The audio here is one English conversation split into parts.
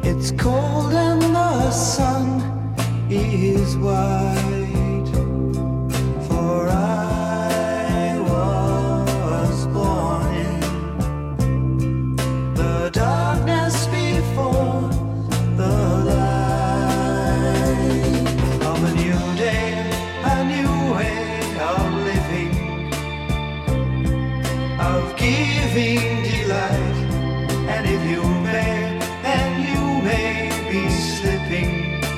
It's cold and the sun is white, for I was born in the darkness before the light of a new day, a new way of living, of giving delight. And if you may, then you may be slipping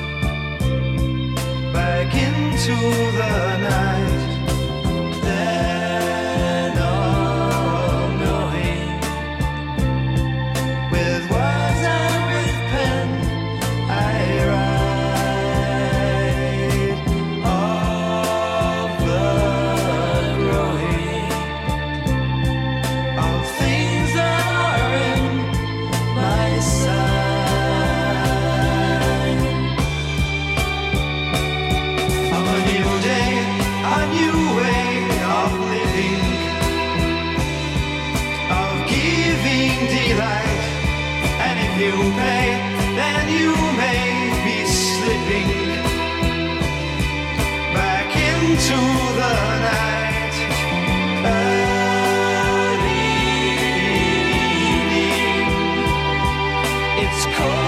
back into the night. Then all knowing, with words and with pen, I write of the growing of things that are in my sight. Of a new day, a new way of living, of giving delight. And if you pay, then you may be slipping back into the night. Early evening, it's cold.